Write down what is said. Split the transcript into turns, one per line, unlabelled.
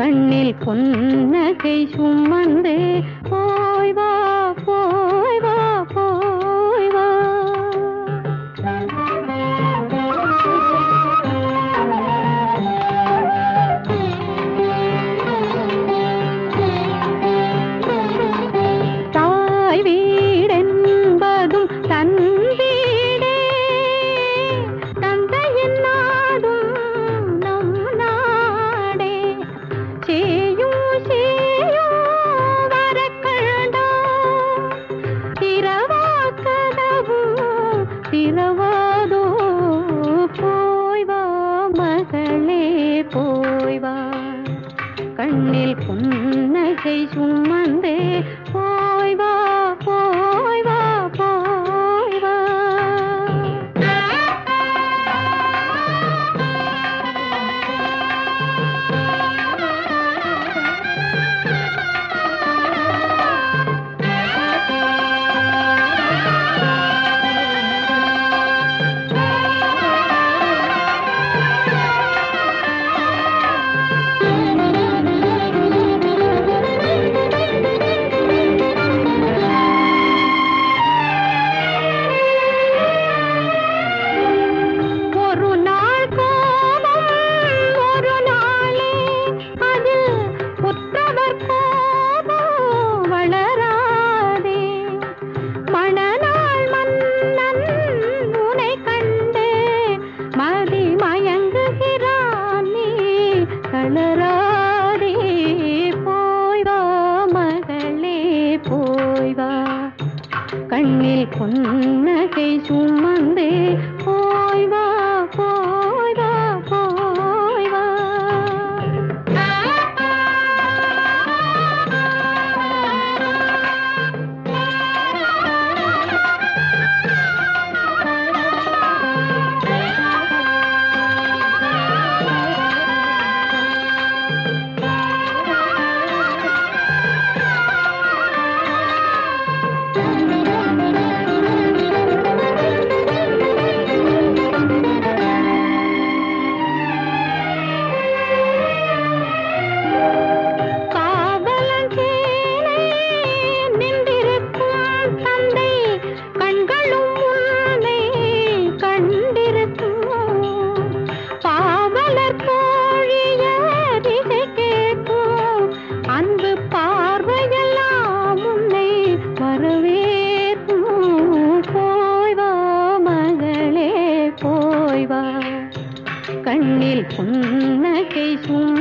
கண்ணில் புன்னகை சுமந்தே போய் வா போய் வா போய் வா. தாய் வீடென்பதும் தன் வீடே, தந்தையின் நாடும் நம் நாடே. சேயும் சேயும் வரக்கண்டா, திரவா கதவும் திரவாதோ. போய் வா மகளே போய் வா, கண்ணில் புன்னகை சுமந்தே போய் வா போய் வா போய் வா. ஒரு நாள் கோபம் ஒரு நாளே, அதில் புத்தவர் கோபம் வளராதே. மணநாள் மன்னன் உனை கண்டு மதி மயங்குகிறான், நீ தளராதே. போய் வா மகளே போய் வா, கண்ணில் புன்னகை சுமந்தே போய் வா போய் வா போய் வா. காவலன் சேனை நின்றிருக்கும் தந்தை கண்களும் உன்னை கண்டிருக்கும். பாவலர் தோழிய திசை கேட்கும், அன்பு பார்வையெல்லாம் உன்னை வரவேற்கும். போய் வா மகளே போய் வா, கண்ணில் புன்னகை சுமந்தே